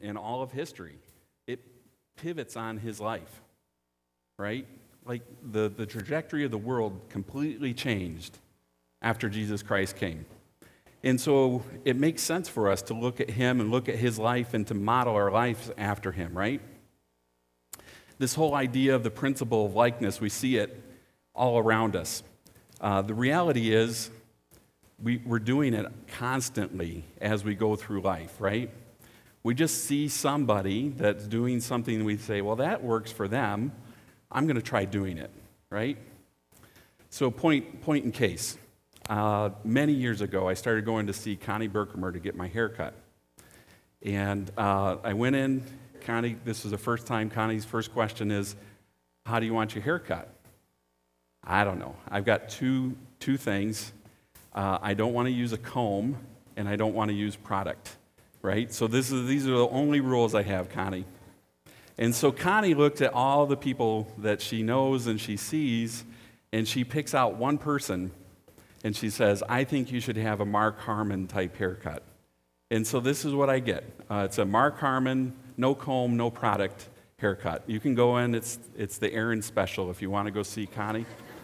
in all of history. It pivots on his life, right? Like the trajectory of the world completely changed after Jesus Christ came. And so it makes sense for us to look at him and look at his life and to model our lives after him, right? This whole idea of the principle of likeness, we see it all around us. The reality is we're doing it constantly as we go through life, right? We just see somebody that's doing something and we say, well, that works for them. I'm going to try doing it, right? So point in case. Many years ago, I started going to see Connie Berkemer to get my hair cut. And I went in, Connie, this was the first time, Connie's first question is, how do you want your hair cut? I don't know. I've got two things. I don't want to use a comb, and I don't want to use product, right? So these are the only rules I have, Connie. And so Connie looked at all the people that she knows and she sees, and she picks out one person, and she says, I think you should have a Mark Harmon type haircut. And so this is what I get. It's a Mark Harmon, no comb, no product haircut. You can go in, it's the Aaron special if you want to go see Connie.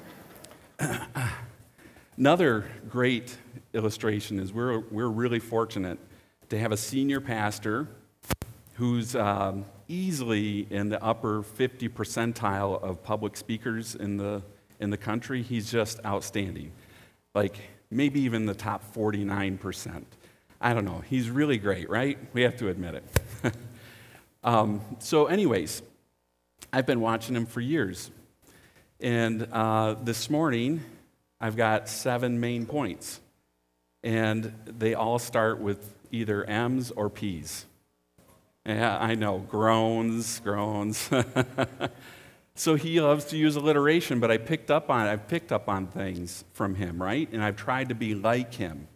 Another great illustration is we're really fortunate to have a senior pastor who's easily in the upper 50 percentile of public speakers in the country. He's just outstanding. Like maybe even the top 49%. I don't know. He's really great, right? We have to admit it. So anyways, I've been watching him for years. And this morning, I've got 7 main points. And they all start with either M's or P's. Yeah, I know, groans. So he loves to use alliteration, but I've picked up on things from him, right? And I've tried to be like him.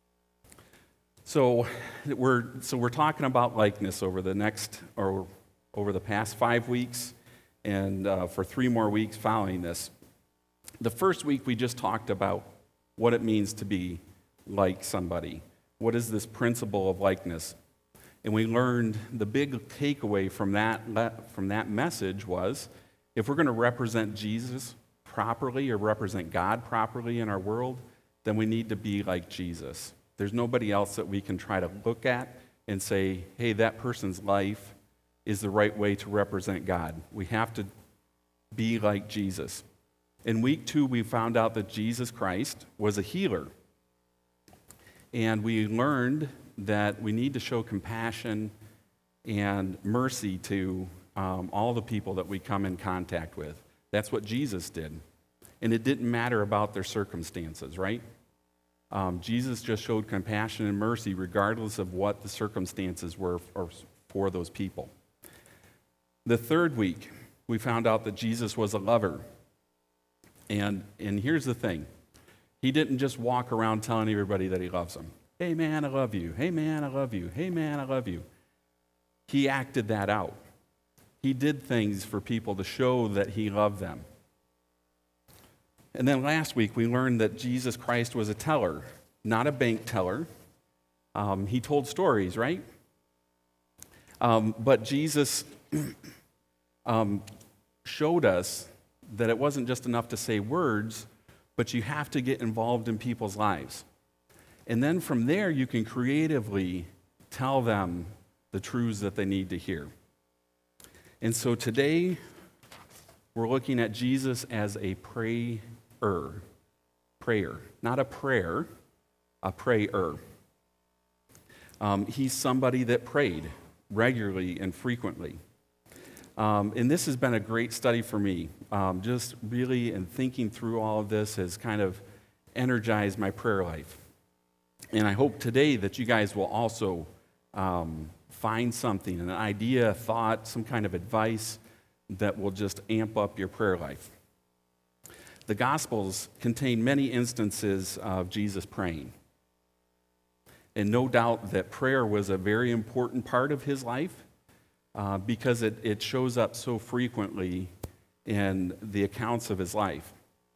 So we're talking about likeness over the past 5 weeks, and for 3 more weeks following this. The first week we just talked about what it means to be like somebody. What is this principle of likeness? And we learned the big takeaway from that message was, if we're going to represent Jesus properly or represent God properly in our world, then we need to be like Jesus. There's nobody else that we can try to look at and say, hey, that person's life is the right way to represent God. We have to be like Jesus. In week 2, we found out that Jesus Christ was a healer. And we learned that we need to show compassion and mercy to all the people that we come in contact with. That's what Jesus did. And it didn't matter about their circumstances, right? Jesus just showed compassion and mercy regardless of what the circumstances were for those people. The third week, we found out that Jesus was a lover. And here's the thing. He didn't just walk around telling everybody that he loves them. Hey, man, I love you. Hey, man, I love you. Hey, man, I love you. He acted that out. He did things for people to show that he loved them. And then last week, we learned that Jesus Christ was a teller, not a bank teller. He told stories, right? But Jesus showed us that it wasn't just enough to say words, but you have to get involved in people's lives. And then from there, you can creatively tell them the truths that they need to hear. And so today, we're looking at Jesus as a prayer, not a prayer, a prayer. He's somebody that prayed regularly and frequently. And this has been a great study for me. Just really, in thinking through all of this, has kind of energized my prayer life. And I hope today that you guys will also find something, an idea, a thought, some kind of advice that will just amp up your prayer life. The Gospels contain many instances of Jesus praying. And no doubt that prayer was a very important part of his life because it shows up so frequently in the accounts of his life.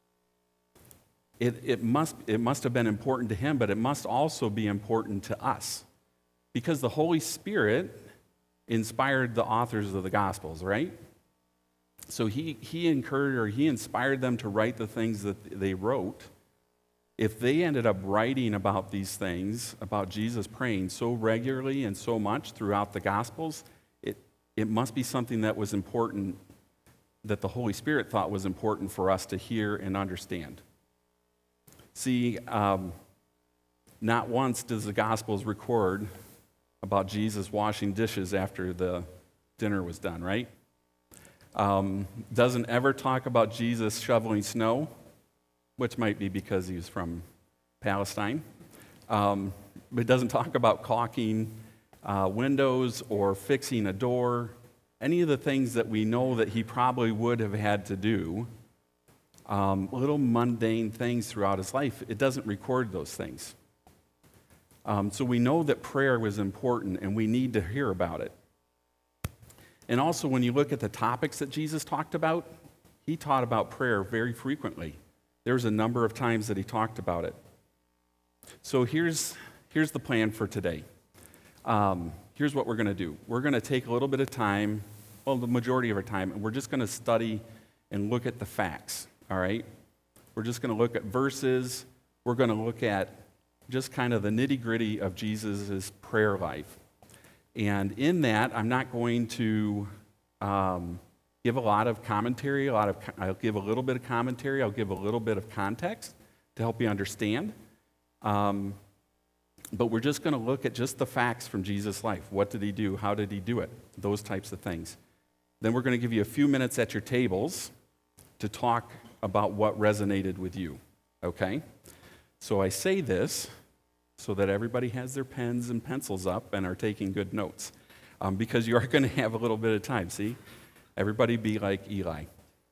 It must have been important to him, but it must also be important to us. Because the Holy Spirit inspired the authors of the Gospels, right? So he encouraged or he inspired them to write the things that they wrote. If they ended up writing about these things, about Jesus praying so regularly and so much throughout the Gospels, it must be something that was important, that the Holy Spirit thought was important for us to hear and understand. See, not once does the Gospels record about Jesus washing dishes after the dinner was done, right? Doesn't ever talk about Jesus shoveling snow, which might be because he was from Palestine. But it doesn't talk about caulking windows or fixing a door, any of the things that we know that he probably would have had to do, little mundane things throughout his life. It doesn't record those things. So we know that prayer was important and we need to hear about it. And also when you look at the topics that Jesus talked about, he taught about prayer very frequently. There's a number of times that he talked about it. So here's the plan for today. Here's what we're going to do. We're going to take a little bit of time, well, the majority of our time, and we're just going to study and look at the facts, all right? We're just going to look at verses. We're going to look at just kind of the nitty-gritty of Jesus' prayer life. And in that, I'm not going to give a lot of commentary. I'll give a little bit of commentary. I'll give a little bit of context to help you understand. But we're just going to look at just the facts from Jesus' life. What did he do? How did he do it? Those types of things. Then we're going to give you a few minutes at your tables to talk about what resonated with you, okay? So I say this so that everybody has their pens and pencils up and are taking good notes, because you are going to have a little bit of time, see? Everybody be like Eli.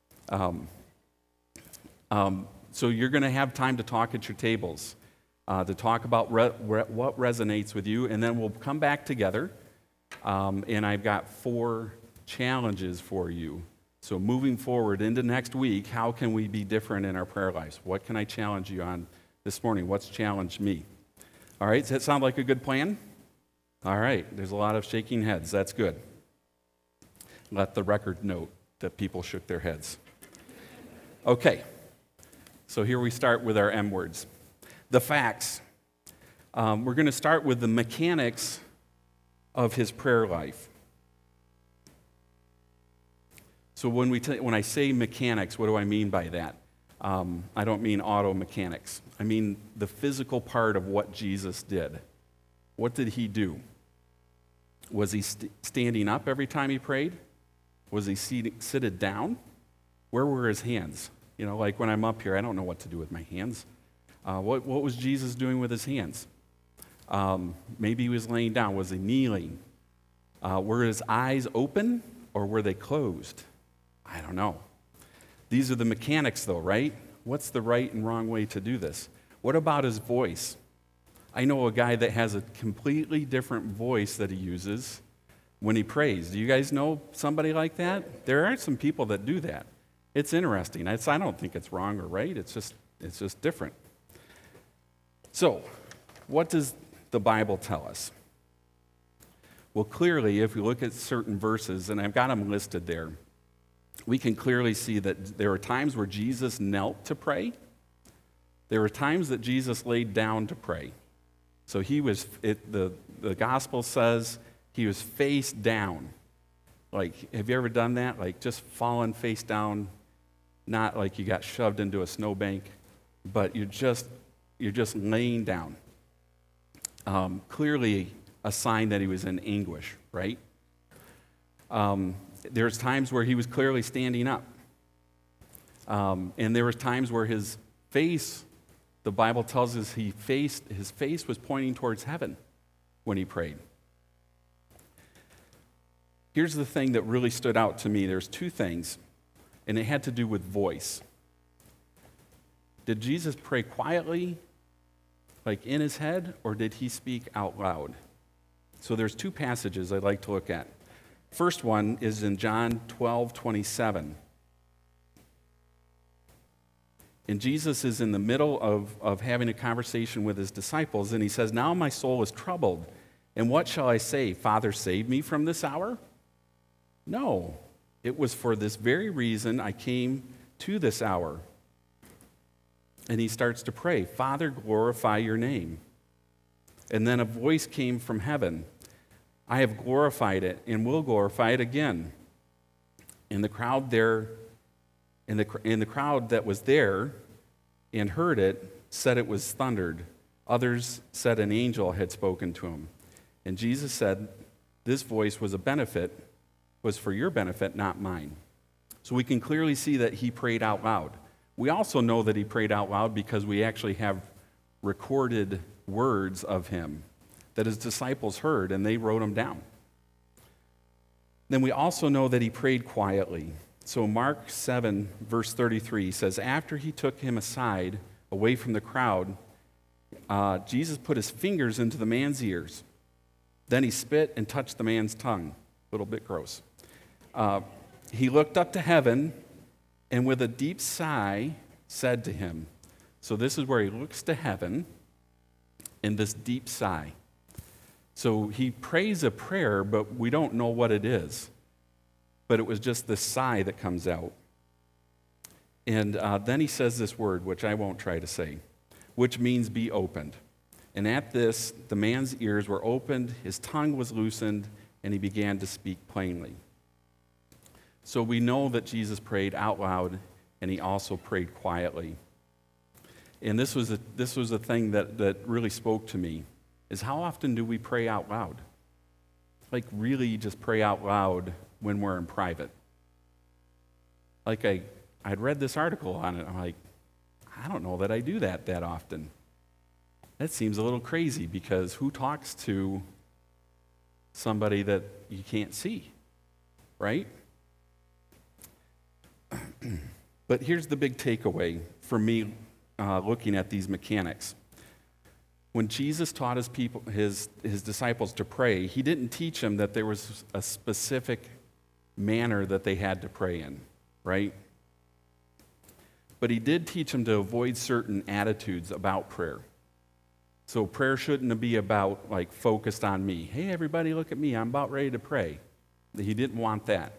So you're going to have time to talk at your tables, to talk about what resonates with you, and then we'll come back together, and I've got 4 challenges for you. So moving forward into next week, how can we be different in our prayer lives? What can I challenge you on this morning? What's challenged me? All right, does that sound like a good plan? All right, there's a lot of shaking heads. That's good. Let the record note that people shook their heads. Okay, so here we start with our M words. The facts. We're going to start with the mechanics of his prayer life. So when I say mechanics, what do I mean by that? I don't mean auto mechanics. I mean the physical part of what Jesus did. What did he do? Was he standing up every time he prayed? Was he seated down? Where were his hands? You know, like when I'm up here, I don't know what to do with my hands. What was Jesus doing with his hands? Maybe he was laying down. Was he kneeling? Were his eyes open or were they closed? I don't know. These are the mechanics, though, right? What's the right and wrong way to do this? What about his voice? I know a guy that has a completely different voice that he uses when he prays. Do you guys know somebody like that? There are some people that do that. It's interesting. I don't think it's wrong or right. It's just different. So, what does the Bible tell us? Well, clearly, if we look at certain verses, and I've got them listed there, we can clearly see that there are times where Jesus knelt to pray. There were times that Jesus laid down to pray. So the gospel says he was face down. Like, have you ever done that? Like, just fallen face down, not like you got shoved into a snowbank, but you're just laying down. Clearly a sign that he was in anguish, right? There's times where he was clearly standing up. And there were times where his face, the Bible tells us his face was pointing towards heaven when he prayed. Here's the thing that really stood out to me. There's 2 things, and it had to do with voice. Did Jesus pray quietly, like in his head, or did he speak out loud? So there's 2 passages I'd like to look at. First one is in John 12:27. And Jesus is in the middle of having a conversation with his disciples, and he says, "Now my soul is troubled, And what shall I say? Father, save me from this hour? No, it was for this very reason I came to this hour. And he starts to pray, Father, glorify your name. And then a voice came from heaven. I have glorified it and will glorify it again. And the crowd there, and the crowd that was there and heard it said it was thundered. Others said an angel had spoken to him. And Jesus said, this voice was for your benefit, not mine. So we can clearly see that he prayed out loud. We also know that he prayed out loud because we actually have recorded words of him that his disciples heard, and they wrote them down. Then we also know that he prayed quietly. So Mark 7, verse 33 says, after he took him aside, away from the crowd, Jesus put his fingers into the man's ears. Then he spit and touched the man's tongue. A little bit gross. He looked up to heaven and with a deep sigh said to him, so this is where he looks to heaven in this deep sigh. So he prays a prayer, but we don't know what it is. But it was just this sigh that comes out. And then he says this word, which I won't try to say, which means be opened. And at this, the man's ears were opened, his tongue was loosened, and he began to speak plainly. So we know that Jesus prayed out loud, and he also prayed quietly. And this was a thing that really spoke to me, is how often do we pray out loud? Like really just pray out loud when we're in private. Like I'd read this article on it, I'm like, I don't know that I do that often. That seems a little crazy because who talks to somebody that you can't see, right? But here's the big takeaway for me looking at these mechanics. When Jesus taught his disciples to pray, he didn't teach them that there was a specific manner that they had to pray in, right? But he did teach them to avoid certain attitudes about prayer. So prayer shouldn't be about like focused on me. Hey, everybody, look at me. I'm about ready to pray. He didn't want that.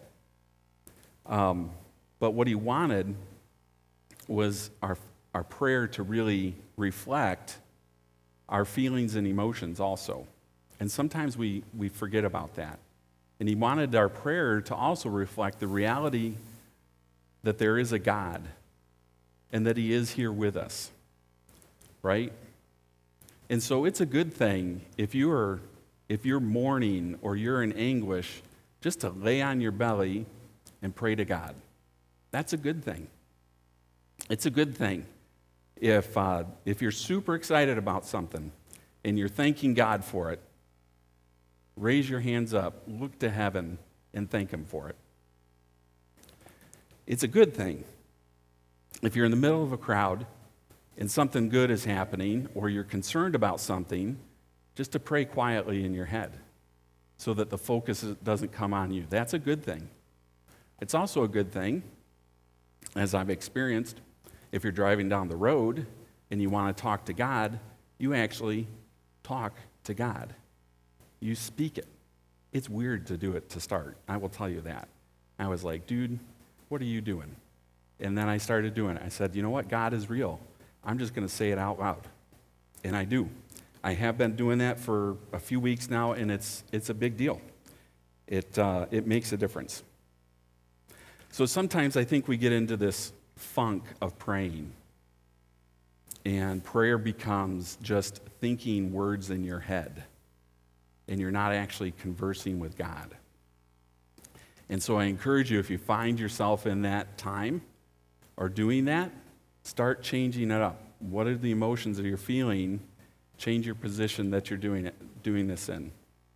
But what he wanted was our prayer to really reflect our feelings and emotions also. And sometimes we forget about that. And he wanted our prayer to also reflect the reality that there is a God and that he is here with us, right? And so it's a good thing if you're mourning or you're in anguish, just to lay on your belly and pray to God. That's a good thing. It's a good thing. If you're super excited about something and you're thanking God for it, raise your hands up, look to heaven, and thank him for it. It's a good thing. If you're in the middle of a crowd and something good is happening or you're concerned about something, just to pray quietly in your head so that the focus doesn't come on you. That's a good thing. It's also a good thing, as I've experienced, if you're driving down the road and you want to talk to God, you actually talk to God. You speak it. It's weird to do it to start. I will tell you that. I was like, dude, what are you doing? And then I started doing it. I said, you know what? God is real. I'm just going to say it out loud. And I do. I have been doing that for a few weeks now, and it's a big deal. It makes a difference. So sometimes I think we get into this funk of praying, and prayer becomes just thinking words in your head, and you're not actually conversing with God. And so I encourage you, if you find yourself in that time or doing that, start changing it up. What are the emotions that you're feeling? Change your position that you're doing this in.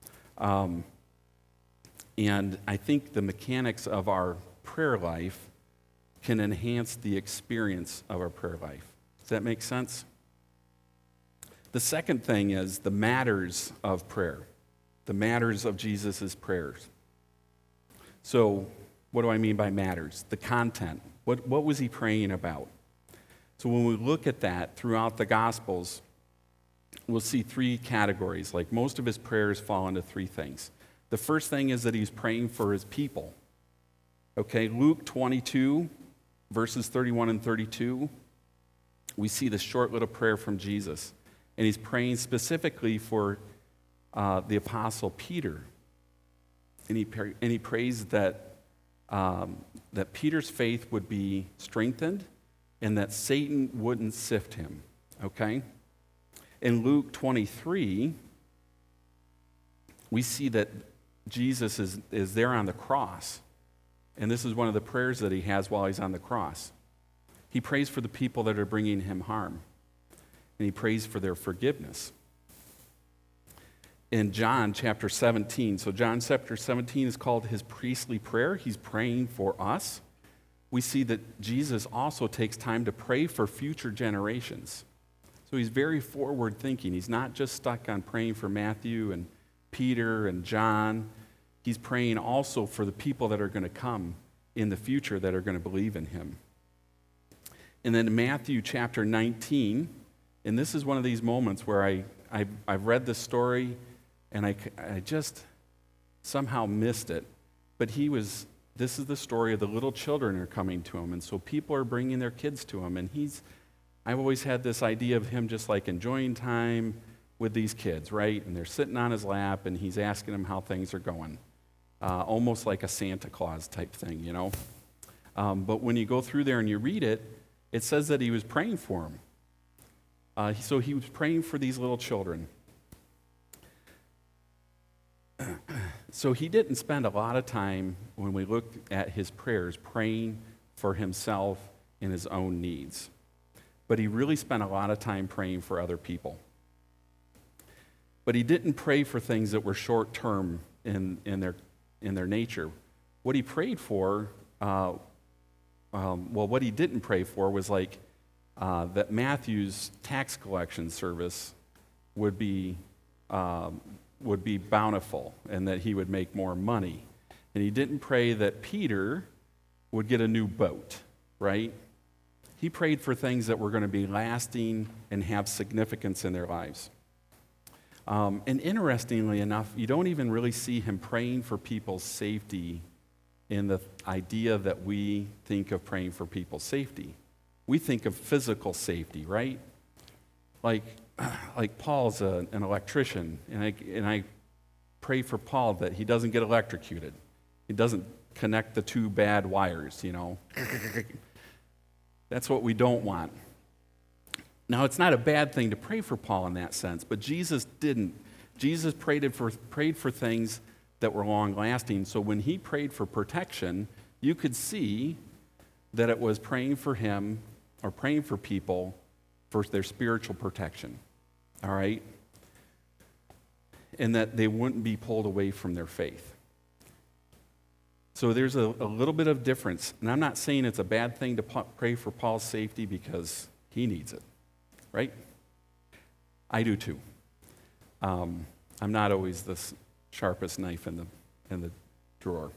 And I think the mechanics of our prayer life can enhance the experience of our prayer life. Does that make sense? The second thing is the matters of prayer, the matters of Jesus' prayers. So what do I mean by matters? The content. What was he praying about? So when we look at that throughout the Gospels, we'll see three categories. Like most of his prayers fall into three things. The first thing is that he's praying for his people. Okay, Luke 22, verses 31 and 32, we see this short little prayer from Jesus. And he's praying specifically for the apostle Peter. And he prays that Peter's faith would be strengthened and that Satan wouldn't sift him. Okay? In Luke 23, we see that Jesus is there on the cross. And this is one of the prayers that he has while he's on the cross. He prays for the people that are bringing him harm. And he prays for their forgiveness. In John chapter 17, so John chapter 17 is called his priestly prayer. He's praying for us. We see that Jesus also takes time to pray for future generations. So he's very forward thinking. He's not just stuck on praying for Matthew and Peter and John. He's praying also for the people that are going to come in the future that are going to believe in him. And then in Matthew chapter 19, and this is one of these moments where I've read this story and I just somehow missed it. But this is the story of the little children are coming to him. And so people are bringing their kids to him. And I've always had this idea of him just like enjoying time with these kids, right? And they're sitting on his lap and he's asking them how things are going. Almost like a Santa Claus type thing, you know? But when you go through there and you read it, it says that he was praying for them. So he was praying for these little children. So he didn't spend a lot of time, when we look at his prayers, praying for himself and his own needs. But he really spent a lot of time praying for other people. But he didn't pray for things that were short-term in their nature. What he prayed for, what he didn't pray for was like that Matthew's tax collection service would be bountiful and that he would make more money. And he didn't pray that Peter would get a new boat, right? He prayed for things that were going to be lasting and have significance in their lives. And interestingly enough, you don't even really see him praying for people's safety in the idea that we think of praying for people's safety. We think of physical safety, right? Like Paul's an electrician, and I pray for Paul that he doesn't get electrocuted. He doesn't connect the two bad wires, you know. That's what we don't want. Now, it's not a bad thing to pray for Paul in that sense, but Jesus didn't. Jesus prayed for things that were long-lasting. So when he prayed for protection, you could see that it was praying for him or praying for people for their spiritual protection, all right? And that they wouldn't be pulled away from their faith. So there's a little bit of difference. And I'm not saying it's a bad thing to pray for Paul's safety because he needs it, right? I do too. I'm not always the sharpest knife in the drawer.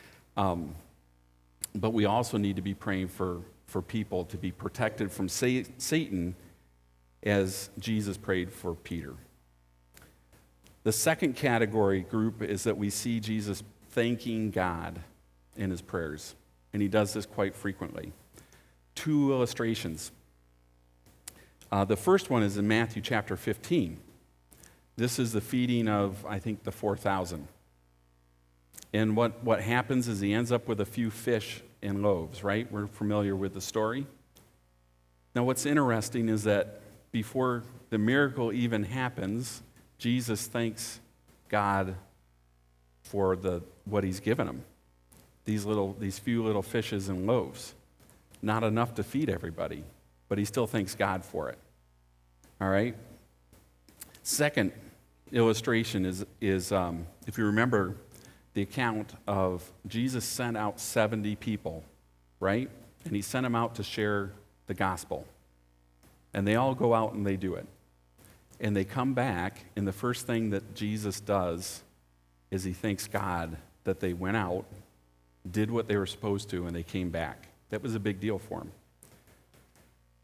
But we also need to be praying for people to be protected from Satan as Jesus prayed for Peter. The second category group is that we see Jesus thanking God in his prayers, and he does this quite frequently. Two illustrations. The first one is in Matthew chapter 15. This is the feeding of, I think, the 4,000. And what happens is he ends up with a few fish and loaves, right? We're familiar with the story. Now, what's interesting is that before the miracle even happens, Jesus thanks God for what he's given him. These few little fishes and loaves. Not enough to feed everybody, but he still thanks God for it. All right? Second illustration is if you remember the account of Jesus sent out 70 people, right? And he sent them out to share the gospel. And they all go out and they do it. And they come back, and the first thing that Jesus does is he thanks God that they went out, did what they were supposed to, and they came back. That was a big deal for him.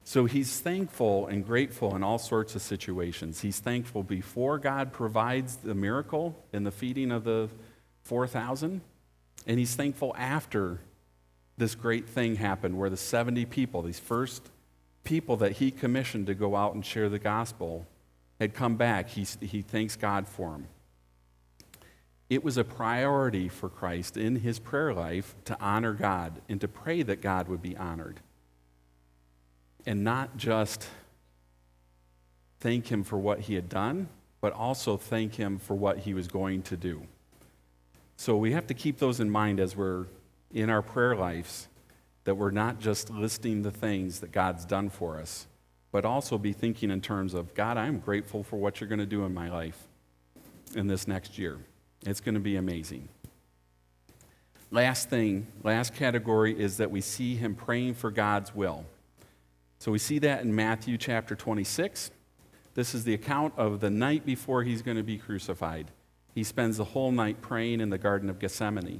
So he's thankful and grateful in all sorts of situations. He's thankful before God provides the miracle in the feeding of the 4,000, and he's thankful after this great thing happened where the 70 people, these first people that he commissioned to go out and share the gospel, had come back. He thanks God for them. It was a priority for Christ in his prayer life to honor God and to pray that God would be honored. And not just thank him for what he had done, but also thank him for what he was going to do. So we have to keep those in mind as we're in our prayer lives, that we're not just listing the things that God's done for us, but also be thinking in terms of, God, I'm grateful for what you're going to do in my life in this next year. It's going to be amazing. Last category is that we see him praying for God's will. So we see that in Matthew chapter 26. This is the account of the night before he's going to be crucified. He spends the whole night praying in the Garden of Gethsemane.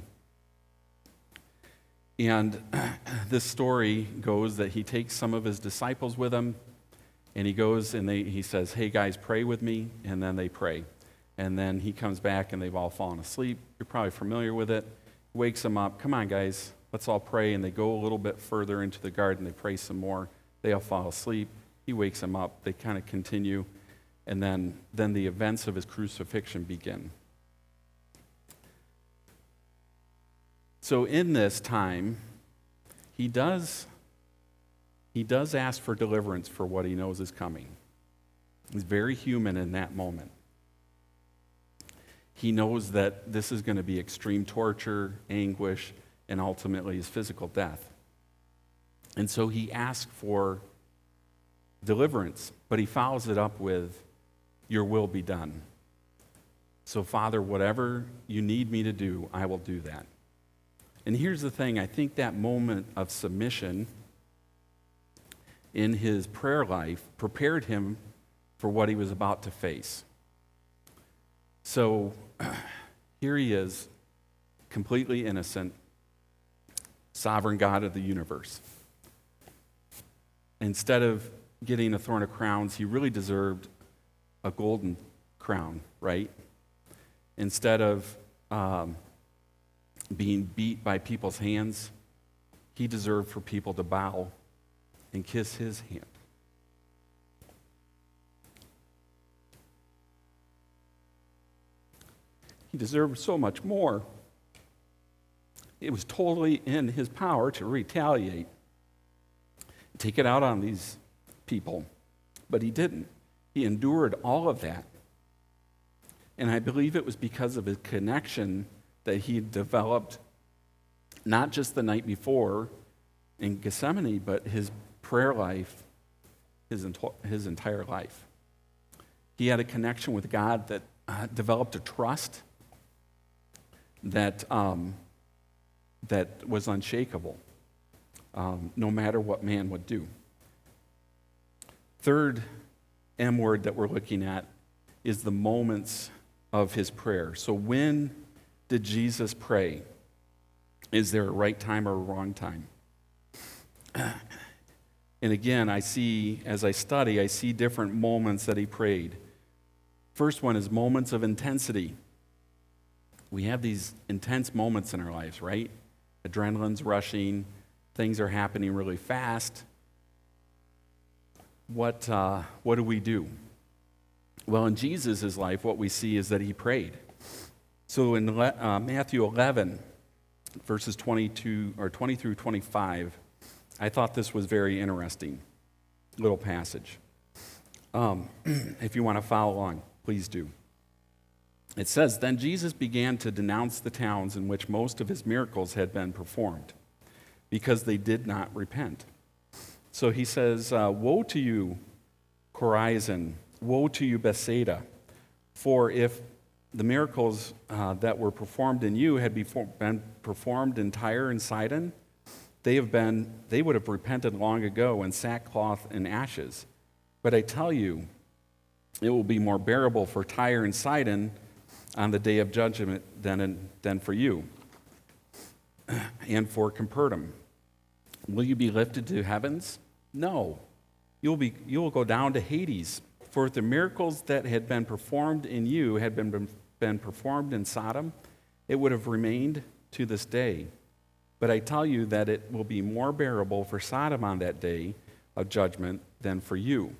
And this story goes that he takes some of his disciples with him, and he goes and he says, hey guys, pray with me, and then they pray. And then he comes back and they've all fallen asleep. You're probably familiar with it. He wakes them up, come on guys, let's all pray. And they go a little bit further into the garden, they pray some more. They all fall asleep. He wakes them up. They kind of continue. And then the events of his crucifixion begin. So in this time, he does ask for deliverance for what he knows is coming. He's very human in that moment. He knows that this is going to be extreme torture, anguish, and ultimately his physical death. And so he asks for deliverance, but he follows it up with, your will be done. So Father, whatever you need me to do, I will do that. And here's the thing, I think that moment of submission in his prayer life prepared him for what he was about to face. So here he is, completely innocent, sovereign God of the universe. Instead of getting a thorn of crowns, he really deserved a golden crown, right? Instead of being beat by people's hands, he deserved for people to bow and kiss his hand. He deserved so much more. It was totally in his power to retaliate, take it out on these people, but he didn't. He endured all of that. And I believe it was because of his connection that he had developed, not just the night before in Gethsemane, but his prayer life, his entire life. He had a connection with God that developed a trust that was unshakable, no matter what man would do. Third M word that we're looking at is the moments of his prayer. So when did Jesus pray? Is there a right time or a wrong time? And again, as I study, I see different moments that he prayed. First one is moments of intensity. We have these intense moments in our lives, right? Adrenaline's rushing, things are happening really fast. What do we do? Well, in Jesus' life, what we see is that he prayed. So in Matthew 11, verses 20 through 25, I thought this was very interesting little passage. If you want to follow along, please do. It says, then Jesus began to denounce the towns in which most of his miracles had been performed, because they did not repent. So he says, woe to you, Chorazin, woe to you, Bethsaida, for if the miracles that were performed in you had been performed in Tyre and Sidon, they would have repented long ago in sackcloth and ashes. But I tell you, it will be more bearable for Tyre and Sidon on the day of judgment than for you and for Capernaum. Will you be lifted to heavens? No, you will go down to Hades. For if the miracles that had been performed in you had been performed in Sodom, it would have remained to this day. But I tell you that it will be more bearable for Sodom on that day of judgment than for you."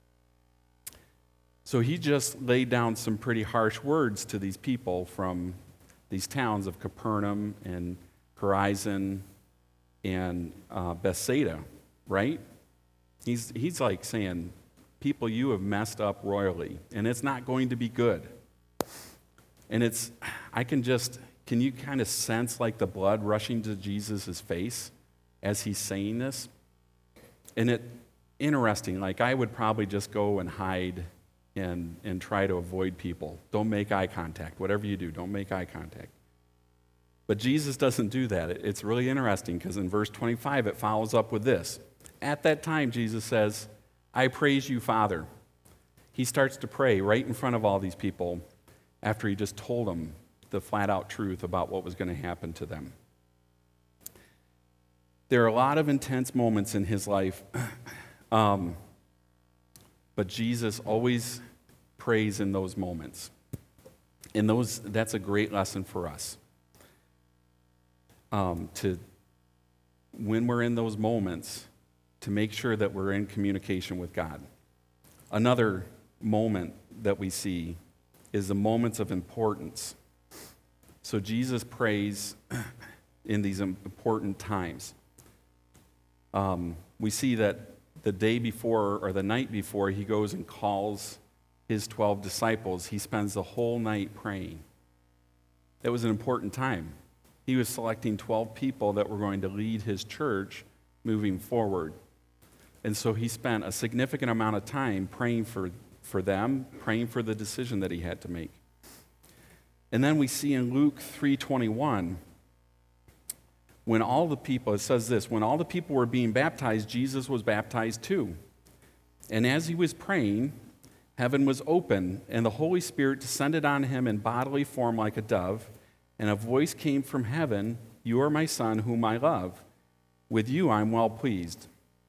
So he just laid down some pretty harsh words to these people from these towns of Capernaum and Chorazin and Bethsaida, right? He's like saying, people, you have messed up royally, and it's not going to be good. And can you kind of sense like the blood rushing to Jesus' face as he's saying this? And interesting, like I would probably just go and hide and try to avoid people. Don't make eye contact. Whatever you do, don't make eye contact. But Jesus doesn't do that. It's really interesting because in verse 25 it follows up with this. At that time, Jesus says, "I praise you, Father." He starts to pray right in front of all these people after he just told them the flat-out truth about what was going to happen to them. There are a lot of intense moments in his life, but Jesus always prays in those moments. And that's a great lesson for us. When we're in those moments, to make sure that we're in communication with God. Another moment that we see is the moments of importance. So Jesus prays in these important times. We see that the day before or the night before he goes and calls his 12 disciples, he spends the whole night praying. That was an important time. He was selecting 12 people that were going to lead his church moving forward. And so he spent a significant amount of time praying for them, praying for the decision that he had to make. And then we see in Luke 3:21, when all the people, it says this, when all the people were being baptized, Jesus was baptized too. And as he was praying, heaven was open, and the Holy Spirit descended on him in bodily form like a dove, and a voice came from heaven, "You are my Son, whom I love. With you I am well pleased."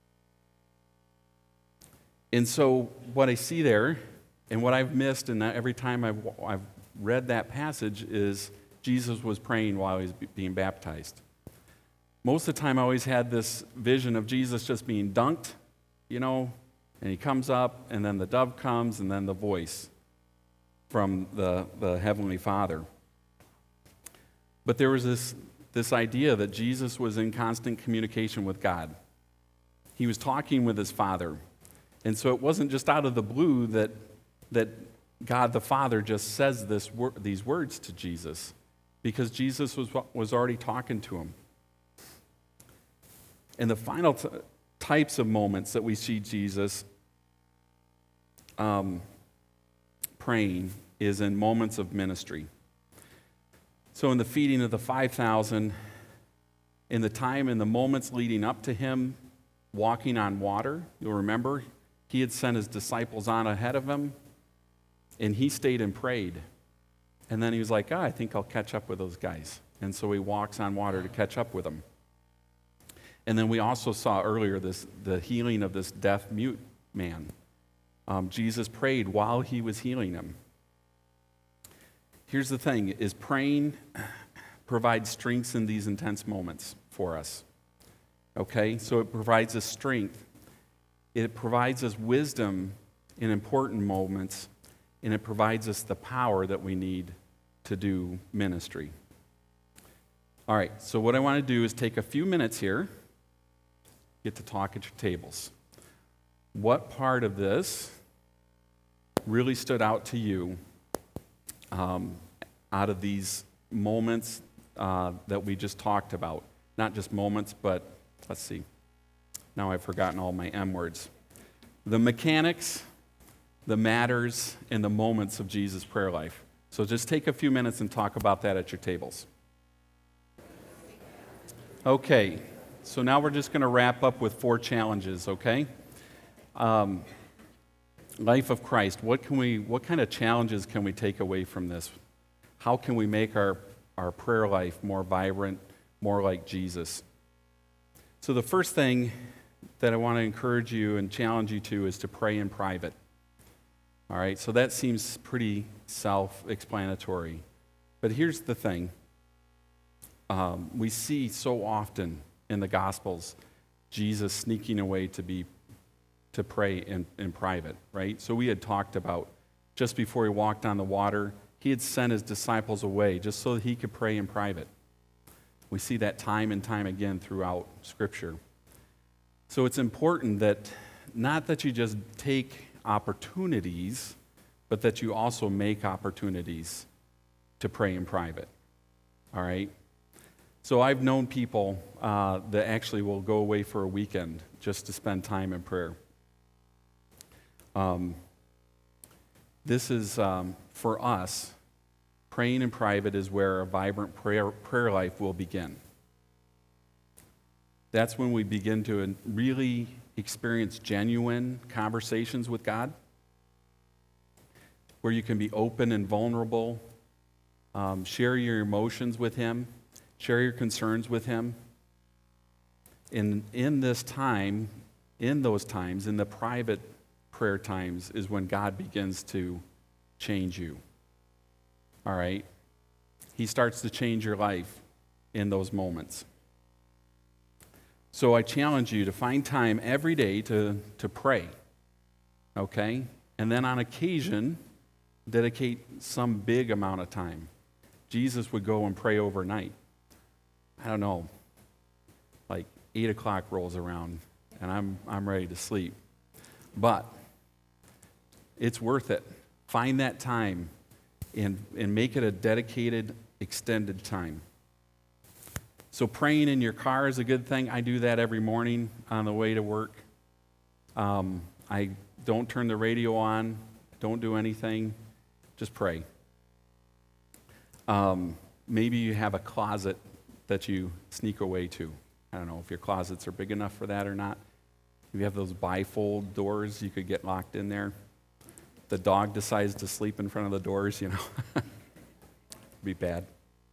And so what I see there, and what I've missed, and every time I've read that passage, is Jesus was praying while he was being baptized. Most of the time I always had this vision of Jesus just being dunked, and he comes up, and then the dove comes, and then the voice from the Heavenly Father. But there was this idea that Jesus was in constant communication with God. He was talking with his Father. And so it wasn't just out of the blue that God the Father just says these words to Jesus, because Jesus was already talking to him. And the final types of moments that we see Jesus praying is in moments of ministry. So in the feeding of the 5,000, in the moments leading up to him walking on water, you'll remember, he had sent his disciples on ahead of him, and he stayed and prayed. And then he was like, I think I'll catch up with those guys. And so he walks on water to catch up with them. And then we also saw earlier the healing of this deaf mute man. Jesus prayed while he was healing him. Here's the thing, is praying provides strength in these intense moments for us. Okay? So it provides us strength. It provides us wisdom in important moments, and it provides us the power that we need to do ministry. All right, so what I want to do is take a few minutes here, get to talk at your tables. What part of this really stood out to you out of these moments that we just talked about? Not just moments, but let's see. Now I've forgotten all my M words. The mechanics, the matters, and the moments of Jesus' prayer life. So just take a few minutes and talk about that at your tables. Okay, so now we're just going to wrap up with 4 challenges, okay? Life of Christ. What kind of challenges can we take away from this? How can we make our prayer life more vibrant, more like Jesus? So the first thing that I want to encourage you and challenge you to is to pray in private. All right, so that seems pretty self-explanatory. But here's the thing. We see so often in the Gospels Jesus sneaking away to pray in private, right? So we had talked about just before he walked on the water, he had sent his disciples away just so that he could pray in private. We see that time and time again throughout Scripture. So it's important that not that you just take opportunities, but that you also make opportunities to pray in private. All right? So I've known people that actually will go away for a weekend just to spend time in prayer. This is, for us, praying in private is where a vibrant prayer life will begin. That's when we begin to really experience genuine conversations with God, where you can be open and vulnerable, share your emotions with Him, share your concerns with Him. In those times, in the private prayer times, is when God begins to change you. All right? He starts to change your life in those moments. So I challenge you to find time every day to pray, okay? And then on occasion, dedicate some big amount of time. Jesus would go and pray overnight. I don't know, like 8 o'clock rolls around, and I'm ready to sleep. But it's worth it. Find that time and make it a dedicated, extended time. So praying in your car is a good thing. I do that every morning on the way to work. I don't turn the radio on, don't do anything, just pray. Maybe you have a closet that you sneak away to. I don't know if your closets are big enough for that or not. If you have those bifold doors, you could get locked in there. The dog decides to sleep in front of the doors, be bad.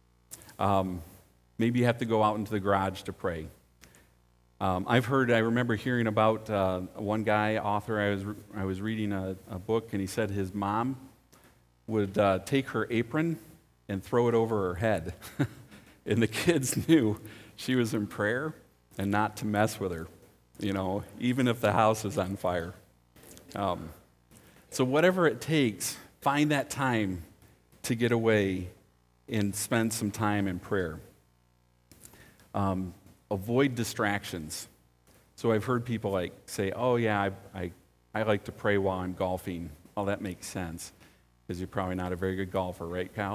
Maybe you have to go out into the garage to pray. I remember hearing about one guy, author, I was reading a book, and he said his mom would take her apron and throw it over her head. And the kids knew she was in prayer and not to mess with her, even if the house is on fire. So whatever it takes, find that time to get away and spend some time in prayer. Avoid distractions. So I've heard people say, oh yeah, I like to pray while I'm golfing. Oh, that makes sense, because you're probably not a very good golfer, right, Kyle?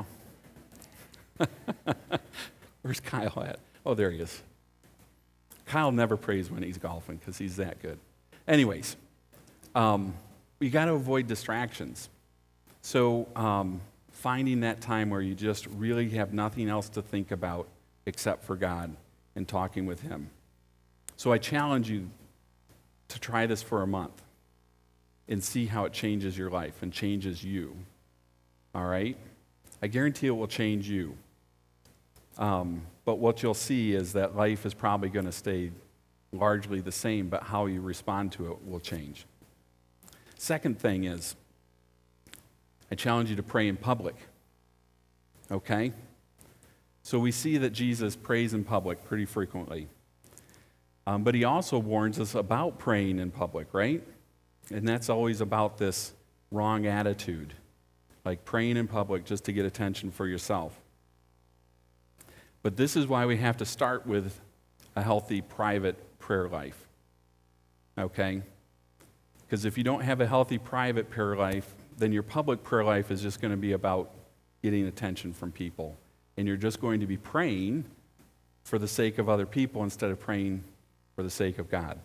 Where's Kyle at? Oh, there he is. Kyle never prays when he's golfing because he's that good. Anyways, you got to avoid distractions. So finding that time where you just really have nothing else to think about except for God and talking with Him. So I challenge you to try this for a month and see how it changes your life and changes you. All right? I guarantee it will change you. But what you'll see is that life is probably going to stay largely the same, but how you respond to it will change. Second thing is, I challenge you to pray in public. Okay? So we see that Jesus prays in public pretty frequently. But He also warns us about praying in public, right? And that's always about this wrong attitude, like praying in public just to get attention for yourself. But this is why we have to start with a healthy private prayer life, okay? Because if you don't have a healthy private prayer life, then your public prayer life is just going to be about getting attention from people. And you're just going to be praying for the sake of other people instead of praying for the sake of God.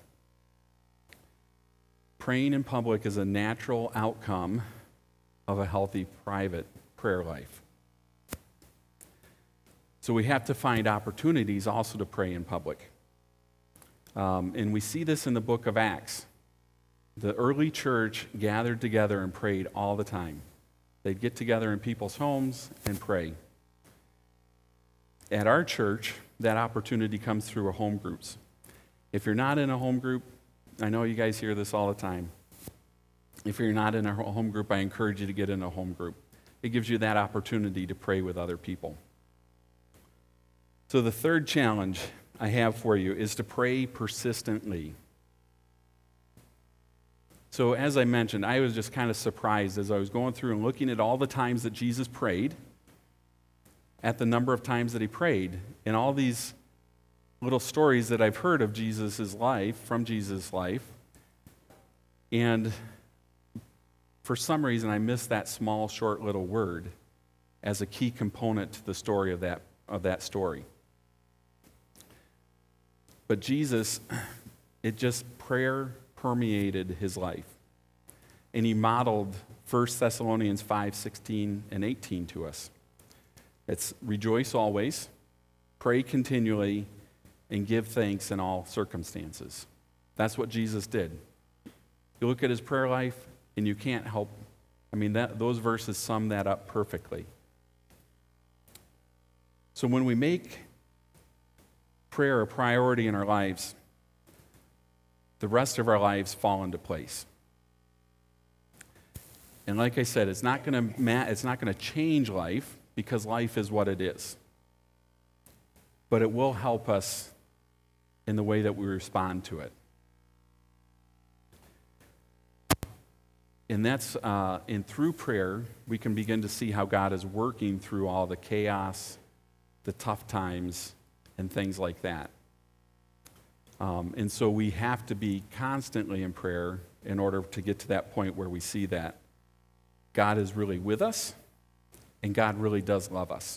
Praying in public is a natural outcome of a healthy private prayer life. So we have to find opportunities also to pray in public. And we see this in the book of Acts. The early church gathered together and prayed all the time. They'd get together in people's homes and pray. At our church, that opportunity comes through our home groups. If you're not in a home group, I know you guys hear this all the time. If you're not in a home group, I encourage you to get in a home group. It gives you that opportunity to pray with other people. So the third challenge I have for you is to pray persistently. So as I mentioned, I was just kind of surprised as I was going through and looking at all the times that Jesus prayed, at the number of times that he prayed, and all these little stories that I've heard of Jesus' life, from Jesus' life. And for some reason, I missed that small, short little word as a key component to the story of that story. But Jesus, prayer permeated his life. And he modeled 1 Thessalonians 5:16 and 18 to us. It's rejoice always, pray continually, and give thanks in all circumstances. That's what Jesus did. You look at his prayer life, and you can't help, those verses sum that up perfectly. So when we make prayer a priority in our lives, the rest of our lives fall into place. And like I said, it's not going to change life, because life is what it is. But it will help us in the way that we respond to it. And and through prayer, we can begin to see how God is working through all the chaos, the tough times, and things like that. And so we have to be constantly in prayer in order to get to that point where we see that God is really with us, and God really does love us.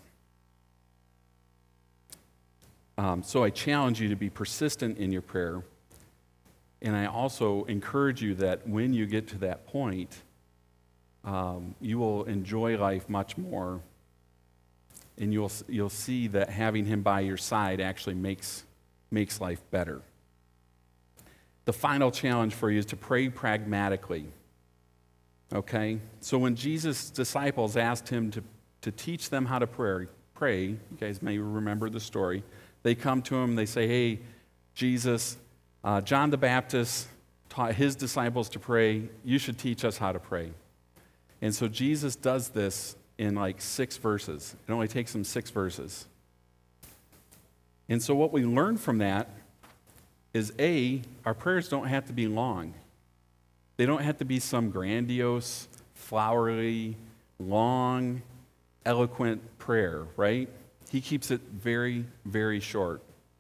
So I challenge you to be persistent in your prayer. And I also encourage you that when you get to that point, you will enjoy life much more. And you'll see that having him by your side actually makes life better. The final challenge for you is to pray pragmatically. Okay? So when Jesus' disciples asked him to teach them how to pray, you guys may remember the story. They come to him, they say, hey, Jesus, John the Baptist taught his disciples to pray. You should teach us how to pray. And so Jesus does this in like 6 verses. It only takes him 6 verses. And so what we learn from that is, our prayers don't have to be long. They don't have to be some grandiose, flowery, long, eloquent prayer, right? He keeps it very, very short.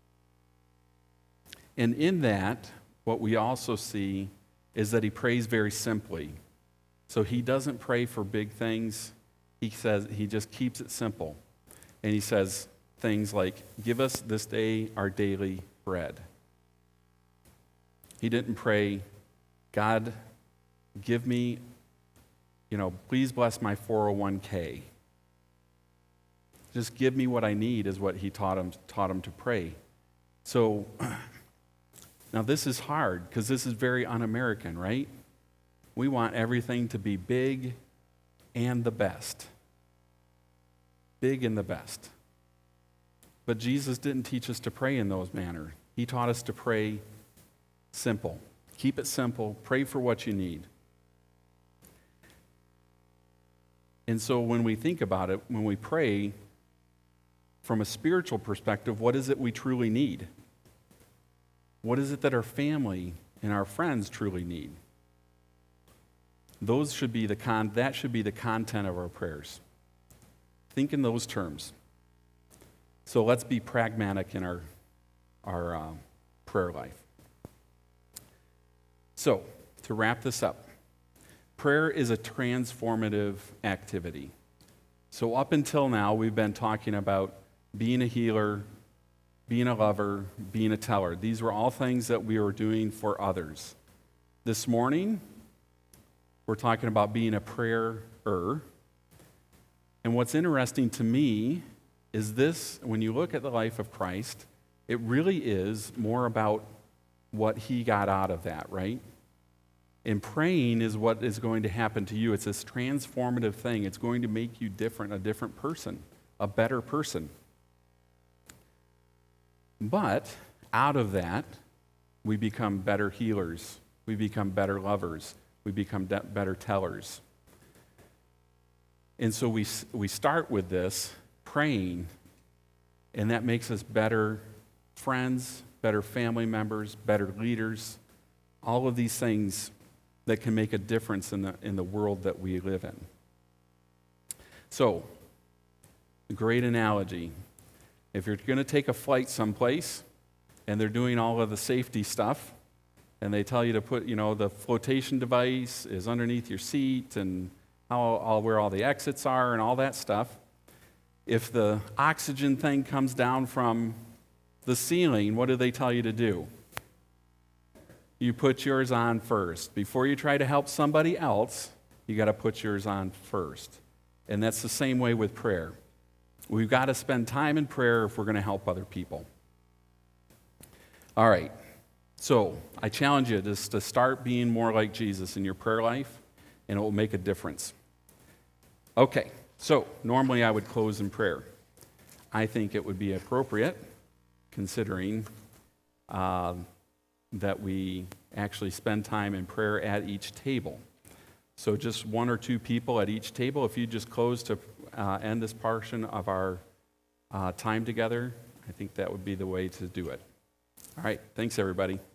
And in that, what we also see is that he prays very simply. So he doesn't pray for big things. He just keeps it simple. And he says things like, give us this day our daily bread. He didn't pray, God, give me, please bless my 401k. Just give me what I need is what he taught him to pray. So now this is hard because this is very un-American, right? We want everything to be big and the best. Big and the best. But Jesus didn't teach us to pray in those manner. He taught us to pray simple. Keep it simple. Pray for what you need. And so when we think about it, when we pray from a spiritual perspective, what is it we truly need? What is it that our family and our friends truly need? That should be the content of our prayers. Think in those terms. So let's be pragmatic in our prayer life. So, to wrap this up, prayer is a transformative activity. So up until now, we've been talking about being a healer, being a lover, being a teller. These were all things that we were doing for others. This morning, we're talking about being a prayer-er. And what's interesting to me is this, when you look at the life of Christ, it really is more about what he got out of that, right? And praying is what is going to happen to you. It's this transformative thing. It's going to make you different, a different person, a better person. But out of that, we become better healers. We become better lovers. We become better tellers. And so we start with this praying, and that makes us better friends, better family members, better leaders, all of these things that can make a difference in the world that we live in. So, a great analogy. If you're going to take a flight someplace, and they're doing all of the safety stuff, and they tell you to put, the flotation device is underneath your seat, and where all the exits are, and all that stuff. If the oxygen thing comes down from the ceiling, what do they tell you to do? You put yours on first. Before you try to help somebody else, you got to put yours on first. And that's the same way with prayer. We've got to spend time in prayer if we're going to help other people. All right. So I challenge you just to start being more like Jesus in your prayer life, and it will make a difference. Okay. So normally I would close in prayer. I think it would be appropriate, considering that we actually spend time in prayer at each table. So just one or two people at each table. If you just close to end this portion of our time together, I think that would be the way to do it. All right. Thanks, everybody.